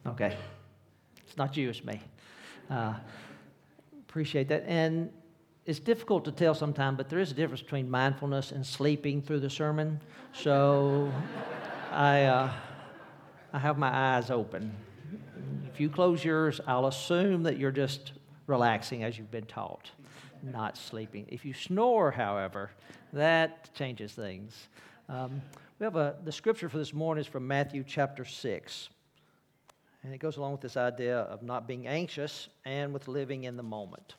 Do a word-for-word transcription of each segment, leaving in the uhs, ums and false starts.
Okay. It's not you, it's me. Uh, appreciate that. And it's difficult to tell sometimes, but there is a difference between mindfulness and sleeping through the sermon. So I, uh, I have my eyes open. If you close yours, I'll assume that you're just relaxing as you've been taught, not sleeping. If you snore, however, that changes things. Um, we have a, the scripture for this morning is from Matthew chapter six. And it goes along with this idea of not being anxious and with living in the moment.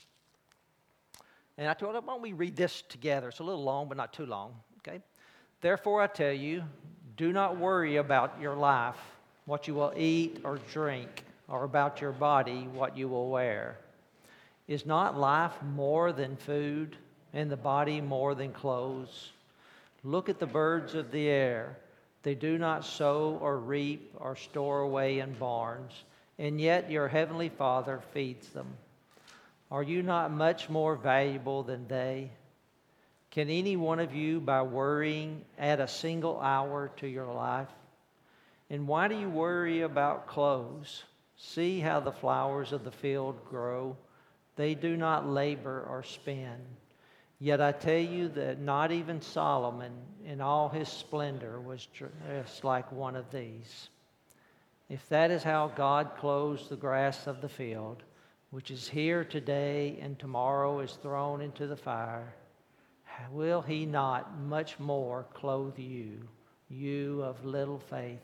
And I told them, why don't we read this together? It's a little long, but not too long. Okay. Therefore, I tell you, do not worry about your life, what you will eat or drink, or about your body, what you will wear. Is not life more than food, and the body more than clothes? Look at the birds of the air. They do not sow or reap or store away in barns, and yet your heavenly Father feeds them. Are you not much more valuable than they? Can any one of you, by worrying, add a single hour to your life? And why do you worry about clothes? See how the flowers of the field grow. They do not labor or spin. Yet I tell you that not even Solomon in all his splendor was dressed like one of these. If that is how God clothes the grass of the field, which is here today and tomorrow is thrown into the fire, will he not much more clothe you, you of little faith?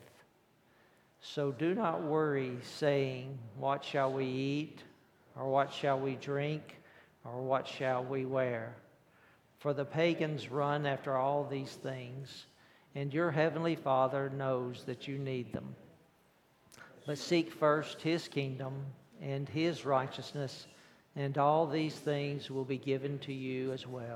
So do not worry, saying, what shall we eat, or what shall we drink, or what shall we wear? For the pagans run after all these things, and your heavenly Father knows that you need them. But seek first his kingdom and his righteousness, and all these things will be given to you as well.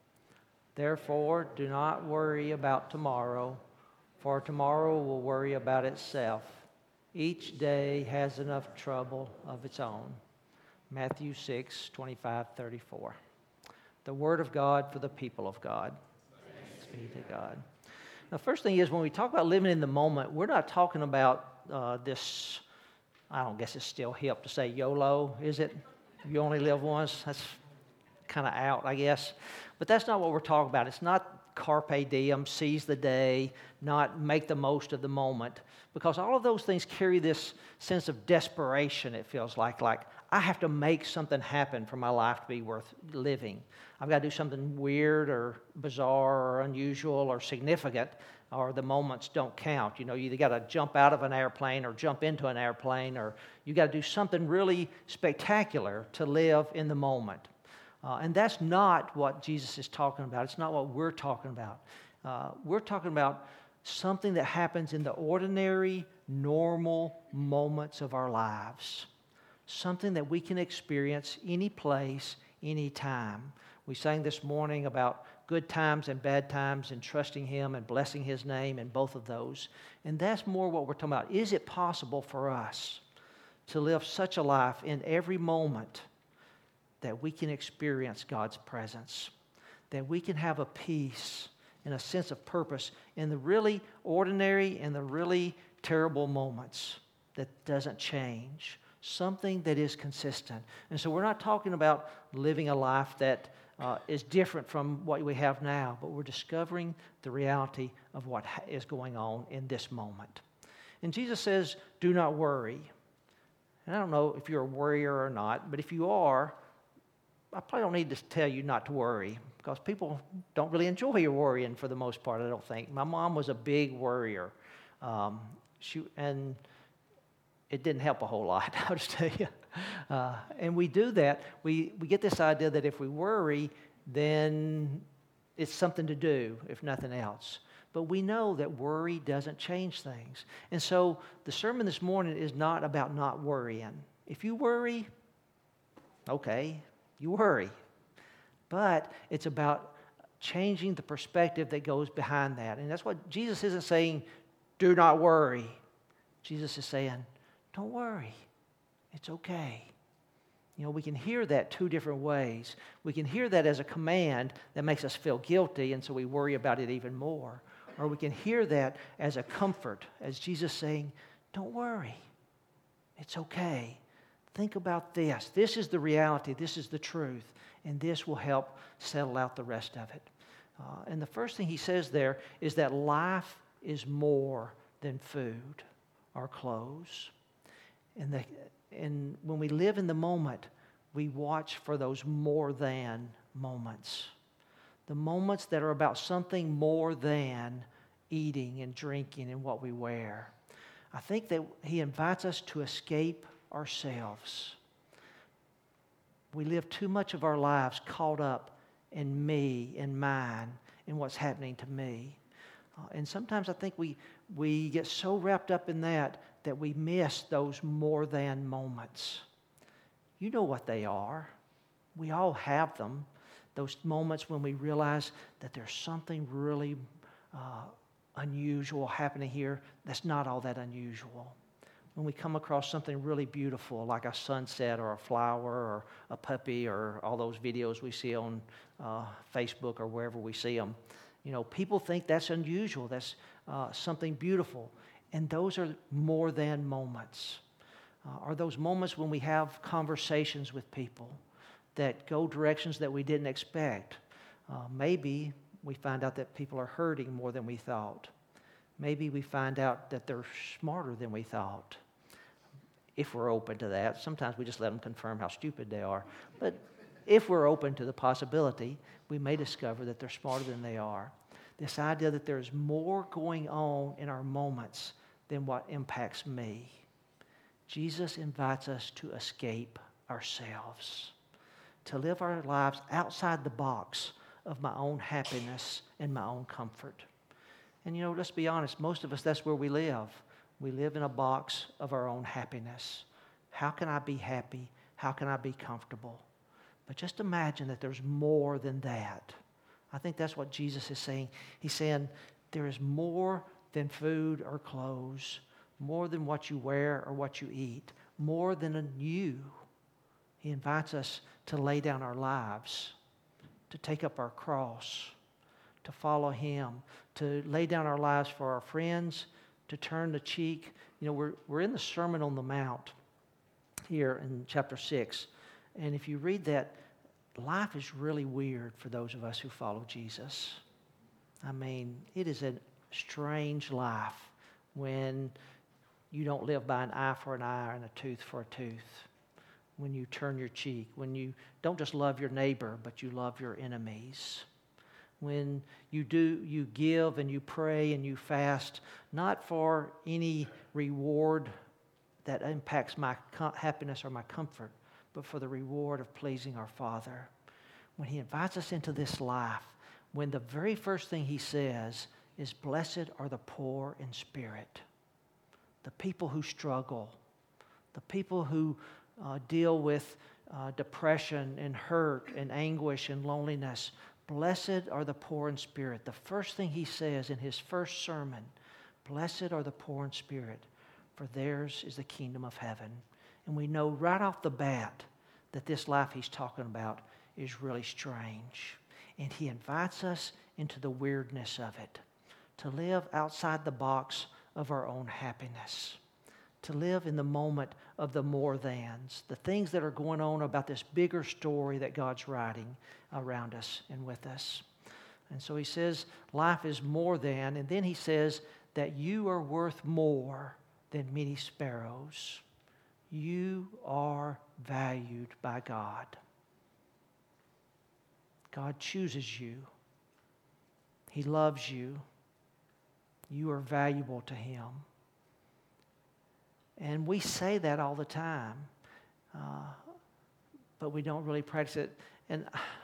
Therefore, do not worry about tomorrow, for tomorrow will worry about itself. Each day has enough trouble of its own. Matthew six, twenty-five, thirty-four. The word of God for the people of God. Thanks be to God. Now, first thing is, when we talk about living in the moment, we're not talking about uh, this, I don't guess it's still hip to say YOLO, is it? You only live once? That's kind of out, I guess. But that's not what we're talking about. It's not carpe diem, seize the day, not make the most of the moment. Because all of those things carry this sense of desperation, it feels like. Like, I have to make something happen for my life to be worth living. I've got to do something weird or bizarre or unusual or significant, or the moments don't count. You know, you either got to jump out of an airplane or jump into an airplane, or you got to do something really spectacular to live in the moment. Uh, and that's not what Jesus is talking about. It's not what we're talking about. Uh, we're talking about something that happens in the ordinary, normal moments of our lives. Something that we can experience any place, any time. We sang this morning about good times and bad times and trusting Him and blessing His name and both of those. And that's more what we're talking about. Is it possible for us to live such a life in every moment that we can experience God's presence? That we can have a peace and a sense of purpose in the really ordinary and the really terrible moments that doesn't change. Something that is consistent. And so we're not talking about living a life that uh, is different from what we have now, but we're discovering the reality of what ha- is going on in this moment. And Jesus says, do not worry. And I don't know if you're a worrier or not, but if you are, I probably don't need to tell you not to worry, because people don't really enjoy your worrying for the most part, I don't think. My mom was a big worrier. Um, she and it didn't help a whole lot, I'll just tell you. Uh, and we do that. We, we get this idea that if we worry, then it's something to do, if nothing else. But we know that worry doesn't change things. And so the sermon this morning is not about not worrying. If you worry, okay, you worry. But it's about changing the perspective that goes behind that. And that's what Jesus isn't saying, do not worry. Jesus is saying, don't worry. It's okay. You know, we can hear that two different ways. We can hear that as a command that makes us feel guilty, and so we worry about it even more. Or we can hear that as a comfort, as Jesus saying, don't worry. It's okay. Think about this. This is the reality. This is the truth. And this will help settle out the rest of it. Uh, and the first thing he says there is that life is more than food or clothes. And, the, and when we live in the moment, we watch for those more than moments. The moments that are about something more than eating and drinking and what we wear. I think that he invites us to escape ourselves. We live too much of our lives caught up in me and mine and what's happening to me. Uh, and sometimes I think we, we get so wrapped up in that that we miss those more than moments. You know what they are. We all have them. Those moments when we realize that there's something really uh, unusual happening here that's not all that unusual. When we come across something really beautiful like a sunset or a flower or a puppy or all those videos we see on uh, Facebook or wherever we see them, you know, people think that's unusual. That's uh, something beautiful. And those are more than moments. Uh, are those moments when we have conversations with people that go directions that we didn't expect. Uh, maybe we find out that people are hurting more than we thought. Maybe we find out that they're smarter than we thought. If we're open to that, sometimes we just let them confirm how stupid they are. But if we're open to the possibility, we may discover that they're smarter than they are. This idea that there's more going on in our moments than what impacts me. Jesus invites us to escape ourselves, to live our lives outside the box of my own happiness and my own comfort. And you know, let's be honest, most of us, that's where we live. We live in a box of our own happiness. How can I be happy? How can I be comfortable? But just imagine that there's more than that. I think that's what Jesus is saying. He's saying there is more than food or clothes, more than what you wear or what you eat, more than a you. He invites us to lay down our lives, to take up our cross, to follow Him, to lay down our lives for our friends, to turn the cheek. You know, we're, we're in the Sermon on the Mount here in chapter six. And if you read that, life is really weird for those of us who follow Jesus. I mean, it is a strange life when you don't live by an eye for an eye and a tooth for a tooth. When you turn your cheek, when you don't just love your neighbor, but you love your enemies. When you do, you give and you pray and you fast, not for any reward that impacts my happiness or my comfort, but for the reward of pleasing our Father. When He invites us into this life, when the very first thing He says is, "Blessed are the poor in spirit," the people who struggle, the people who uh, deal with uh, depression and hurt and anguish and loneliness. Blessed are the poor in spirit. The first thing He says in His first sermon, "Blessed are the poor in spirit, for theirs is the kingdom of heaven." And we know right off the bat that this life He's talking about is really strange. And He invites us into the weirdness of it, to live outside the box of our own happiness, to live in the moment of the more thans, the things that are going on about this bigger story that God's writing around us and with us. And so He says life is more than, and then He says that you are worth more than many sparrows. You are valued by God. God chooses you. He loves you. You are valuable to Him. And we say that all the time, uh, but we don't really practice it. And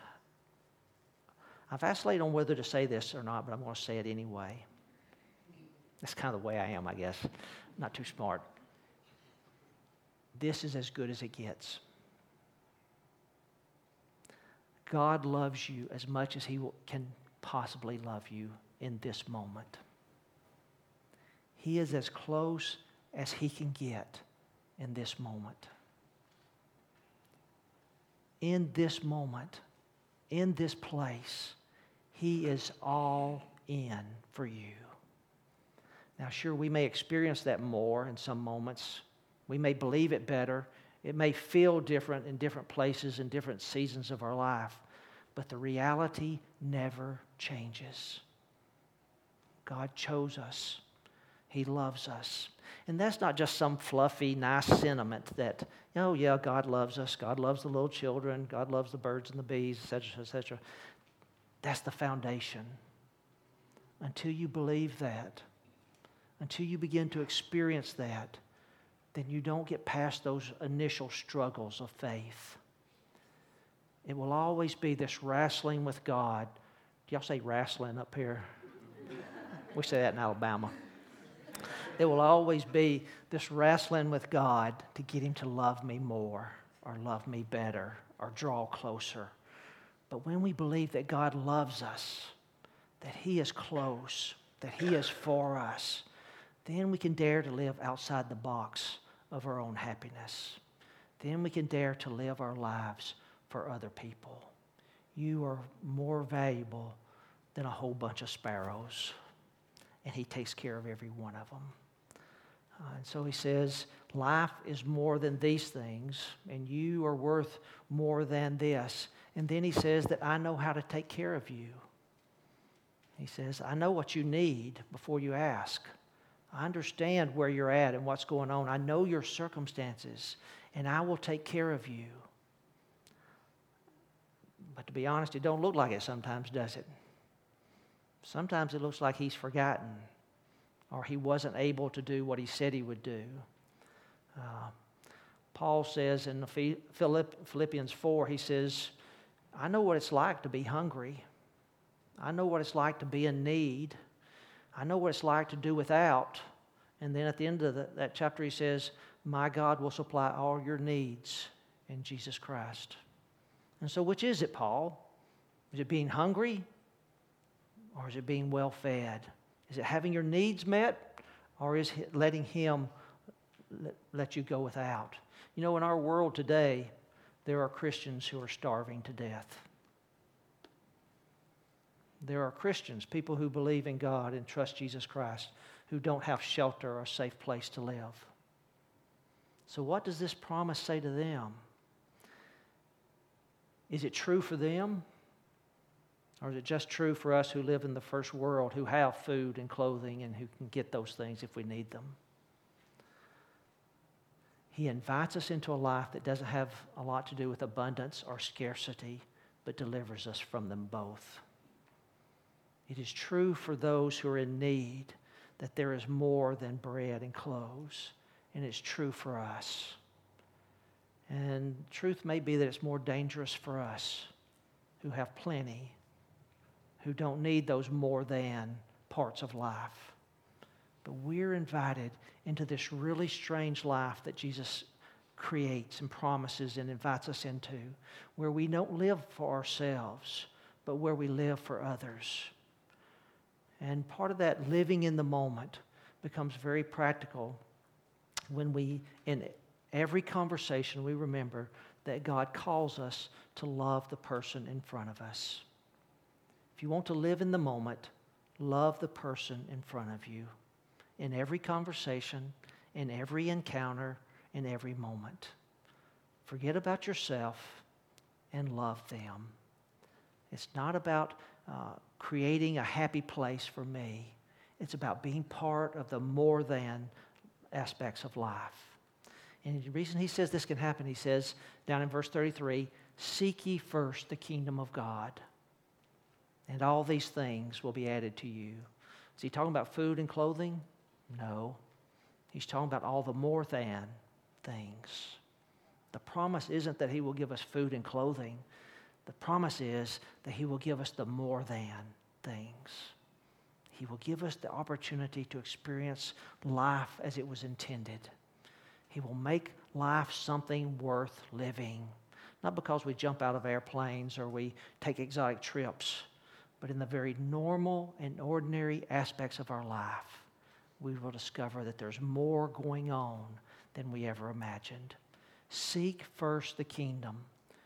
I vacillate on whether to say this or not, but I'm going to say it anyway. That's kind of the way I am, I guess. Not too smart. This is as good as it gets. God loves you as much as He can possibly love you in this moment. He is as close as He can get in this moment. In this moment, in this place, He is all in for you. Now, sure, we may experience that more in some moments. We may believe it better. It may feel different in different places and different seasons of our life. But the reality never changes. God chose us. He loves us. And that's not just some fluffy, nice sentiment that, oh yeah, God loves us. God loves the little children. God loves the birds and the bees, et cetera, et cetera. That's the foundation. Until you believe that, until you begin to experience that, then you don't get past those initial struggles of faith. It will always be this wrestling with God. Do y'all say wrestling up here? We say that in Alabama. It will always be this wrestling with God to get Him to love me more or love me better or draw closer. But when we believe that God loves us, that He is close, that He is for us, then we can dare to live outside the box of our own happiness. Then we can dare to live our lives for other people. You are more valuable than a whole bunch of sparrows, and He takes care of every one of them. Uh, and so He says, life is more than these things, and you are worth more than this. And then He says that I know how to take care of you. He says, I know what you need before you ask. I understand where you're at and what's going on. I know your circumstances, and I will take care of you. But to be honest, it don't look like it sometimes, does it? Sometimes it looks like He's forgotten, or He wasn't able to do what He said He would do. Uh, Paul says in Philippians four, he says, I know what it's like to be hungry. I know what it's like to be in need. I know what it's like to do without. And then at the end of the, that chapter he says, my God will supply all your needs in Jesus Christ. And so which is it, Paul? Is it being hungry? Or is it being well fed? Is it having your needs met? Or is it letting Him let you go without? You know, in our world today, there are Christians who are starving to death. There are Christians, people who believe in God and trust Jesus Christ, who don't have shelter or a safe place to live. So what does this promise say to them? Is it true for them? Or is it just true for us who live in the first world, who have food and clothing and who can get those things if we need them? He invites us into a life that doesn't have a lot to do with abundance or scarcity, but delivers us from them both. It is true for those who are in need that there is more than bread and clothes, and it's true for us. And truth may be that it's more dangerous for us who have plenty, who don't need those more than parts of life. But we're invited into this really strange life that Jesus creates and promises and invites us into, where we don't live for ourselves, but where we live for others. And part of that living in the moment becomes very practical when we, in every conversation, we remember that God calls us to love the person in front of us. If you want to live in the moment, love the person in front of you. In every conversation, in every encounter, in every moment. Forget about yourself and love them. It's not about uh, creating a happy place for me. It's about being part of the more than aspects of life. And the reason he says this can happen, he says down in verse thirty-three, seek ye first the kingdom of God, and all these things will be added to you. Is he talking about food and clothing? No. He's talking about all the more than things. The promise isn't that he will give us food and clothing. The promise is that he will give us the more than things. He will give us the opportunity to experience life as it was intended. He will make life something worth living. Not because we jump out of airplanes or we take exotic trips, but in the very normal and ordinary aspects of our life, we will discover that there's more going on than we ever imagined. Seek first the kingdom.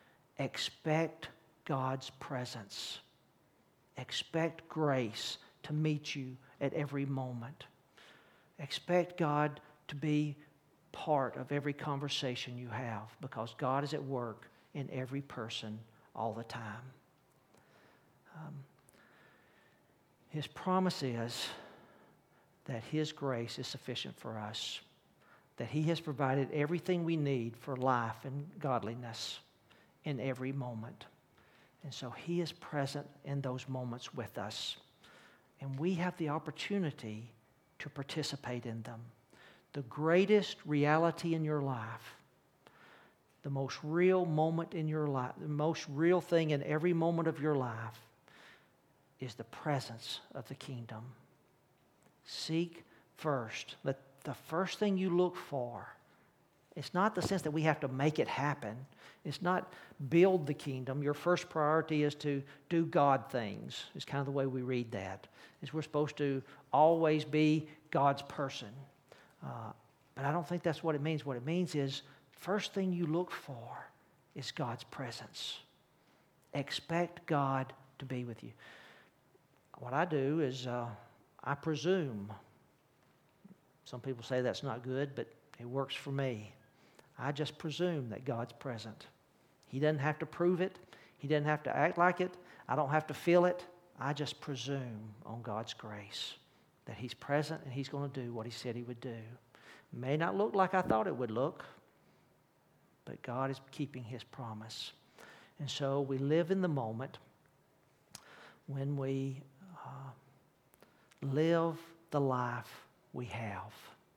Expect God's presence. Expect grace to meet you at every moment. Expect God to be part of every conversation you have, because God is at work in every person all the time. Um, His promise is that His grace is sufficient for us, that He has provided everything we need for life and godliness in every moment. And so He is present in those moments with us. And we have the opportunity to participate in them. The greatest reality in your life, the most real moment in your life, the most real thing in every moment of your life is the presence of the kingdom. Seek first. Let the first thing you look for, it's not the sense that we have to make it happen. It's not build the kingdom. Your first priority is to do God things. It's kind of the way we read that. Is we're supposed to always be God's person. Uh, but I don't think that's what it means. What it means is first thing you look for is God's presence. Expect God to be with you. What I do is uh, I presume. Some people say that's not good, but it works for me. I just presume that God's present. He doesn't have to prove it. He doesn't have to act like it. I don't have to feel it. I just presume on God's grace that He's present and He's going to do what He said He would do. It may not look like I thought it would look, but God is keeping His promise. And so we live in the moment when we uh, live the life we have.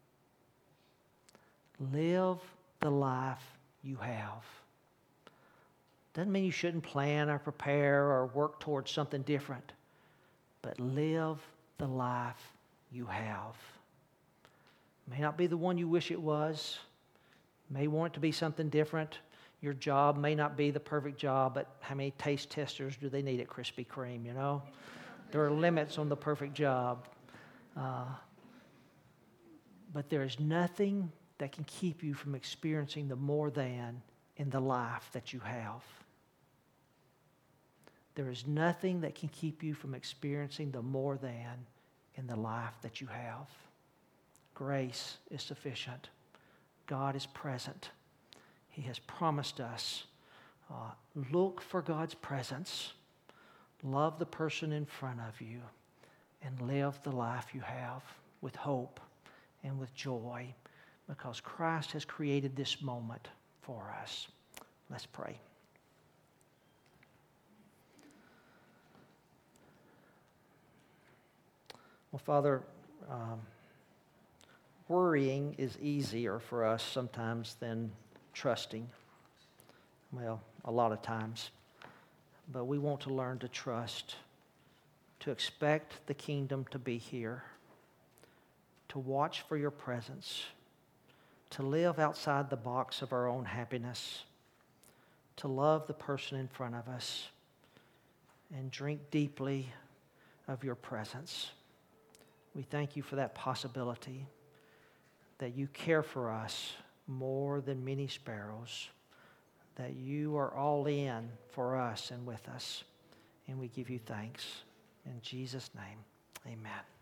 Live the life you have. Doesn't mean you shouldn't plan or prepare or work towards something different, but live the life you have. It may not be the one you wish it was. You may want it to be something different. Your job may not be the perfect job, but how many taste testers do they need at Krispy Kreme, you know? There are limits on the perfect job. Uh, but there is nothing that can keep you from experiencing the more than in the life that you have. There is nothing that can keep you from experiencing the more than in the life that you have. Grace is sufficient. God is present. He has promised us. Uh, look for God's presence. Love the person in front of you and live the life you have with hope and with joy, because Christ has created this moment for us. Let's pray. Well, Father, um, worrying is easier for us sometimes than trusting. Well, a lot of times. But we want to learn to trust, to expect the kingdom to be here, to watch for your presence, to live outside the box of our own happiness, to love the person in front of us, and drink deeply of your presence. We thank you for that possibility, that you care for us more than many sparrows, that you are all in for us and with us. And we give you thanks. In Jesus' name, amen.